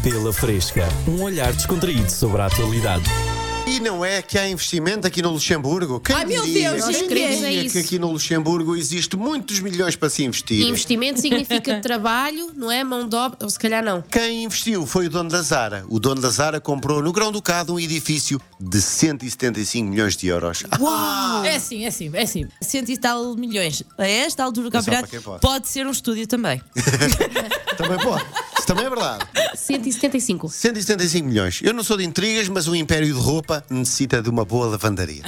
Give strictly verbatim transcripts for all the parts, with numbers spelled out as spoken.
Pela Fresca, um olhar descontraído sobre a atualidade. E não é que há investimento aqui no Luxemburgo? Quem Ai, meu diria? Deus, Quem nós diria queremos é que isso. aqui no Luxemburgo existe muitos milhões para se investir? Investimento significa trabalho, não é? Mão de obra, ou se calhar não. Quem investiu foi o dono da Zara. O dono da Zara comprou no Grão-Ducado um edifício de cento e setenta e cinco milhões de euros. Uau! É assim, é assim, é assim. Cento e tal milhões. A esta altura do É só campeonato para quem pode. pode ser um estúdio também. Também pode. Isso também é verdade. cento e setenta e cinco. cento e setenta e cinco milhões. Eu não sou de intrigas, mas o império de roupa necessita de uma boa lavandaria.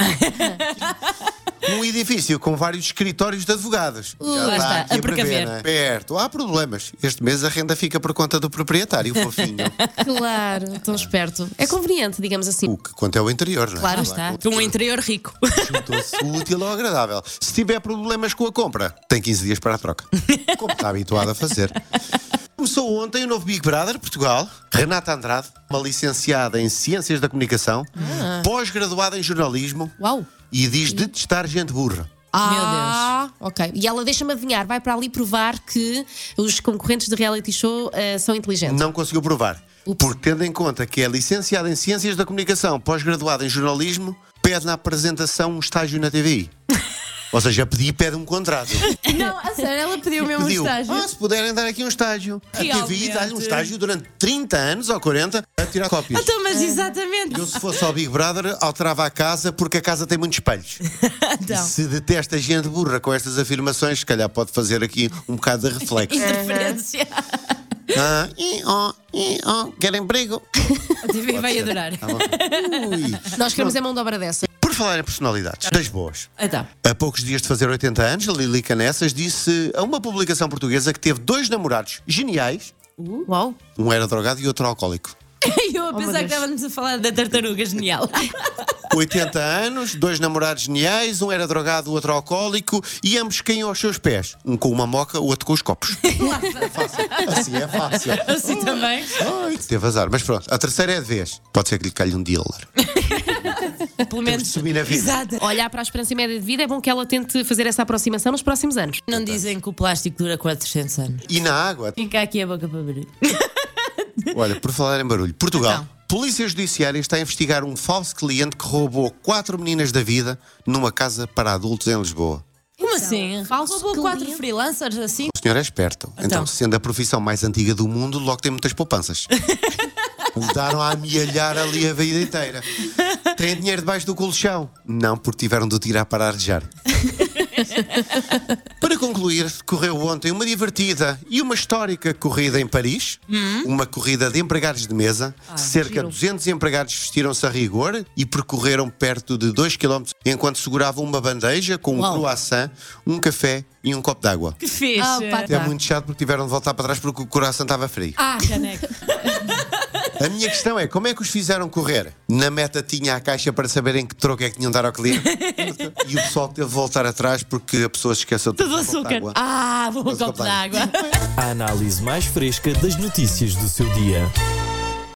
Num edifício com vários escritórios de advogados. Uh, lá está, aqui a precaver. não é? Perto. Há problemas. Este mês a renda fica por conta do proprietário, fofinho. Claro, tão esperto. É conveniente, digamos assim. O que conta é o interior, não é? Claro Lá está. Com um interior rico. Juntou-se o útil ao agradável. Se tiver problemas com a compra, tem quinze dias para a troca. Como está habituado a fazer. Começou ontem o novo Big Brother Portugal. Renata Andrade, uma licenciada em Ciências da Comunicação, pós-graduada em Jornalismo Uau! e diz detestar gente burra. Ah, ok. E ela, deixa-me adivinhar, vai para ali provar que os concorrentes de reality show eh, são inteligentes. Não conseguiu provar. Porque, tendo em conta que é licenciada em Ciências da Comunicação, pós-graduada em Jornalismo, pede na apresentação um estágio na T V I. Ou seja, pedi e pede um contrato. Não, a sério, ela pediu mesmo um Pediu, estágio. ah, se puderem dar aqui um estágio. A T V I Realmente. dá-lhe um estágio durante trinta anos ou quarenta a tirar cópias. Então, mas exatamente. Eu, se fosse ao Big Brother, alterava a casa porque a casa tem muitos espelhos. Então, Se detesta gente burra com estas afirmações, se calhar pode fazer aqui um bocado de reflexo. interferência. Ah, e, oh, e, oh, quer emprego? A T V vai adorar. Tá bom. Ui. Nós queremos é mão de obra dessa. Por falar em personalidades, das boas. Então, Há poucos dias de fazer oitenta anos, a Lili Canessas disse a uma publicação portuguesa que teve dois namorados geniais. Uau! Um era drogado e outro alcoólico. eu a pensar que estávamos a falar da tartaruga genial. oitenta anos, dois namorados geniais, um era drogado, o outro alcoólico, e ambos caíam aos seus pés. Um com uma moca, o outro com os copos. É fácil. Assim é fácil. Assim também. Ai, teve azar. Mas pronto, a terceira é de vez. Pode ser que lhe calhe um dealer. Pelo menos. subir na vida. Exato. Olhar para a esperança média de vida é bom que ela tente fazer essa aproximação nos próximos anos. Não dizem que o plástico dura quatrocentos anos. E na água, Fica aqui a boca para abrir. olha, por falar em barulho, Portugal. Então. Polícia Judiciária está a investigar um falso cliente que roubou quatro meninas da vida numa casa para adultos em Lisboa. Como assim? falso Roubou quatro cliente. freelancers assim? O senhor é esperto. Então, Então. sendo a profissão mais antiga do mundo, logo tem muitas poupanças. Andaram a amealhar ali a vida inteira. Têm dinheiro debaixo do colchão? Não, porque tiveram de o tirar para arejar. Para concluir, correu ontem uma divertida e uma histórica corrida em Paris. Uma corrida de empregados de mesa. Cerca de duzentos empregados vestiram-se a rigor e percorreram perto de dois quilómetros enquanto seguravam uma bandeja com um Uau. croissant, um café e um copo de água. Que fixe. Ah, pá. É muito chato porque tiveram de voltar para trás porque o coração estava frio. Ah, caneco. A minha questão é, como é que os fizeram correr? Na meta tinha a caixa para saberem que troco é que tinham de dar ao cliente. E o pessoal teve de voltar atrás porque a pessoa se esqueceu de Tudo tomar um copo de açúcar. água. Ah, vou um Mas copo copo de de água. A análise mais fresca das notícias do seu dia.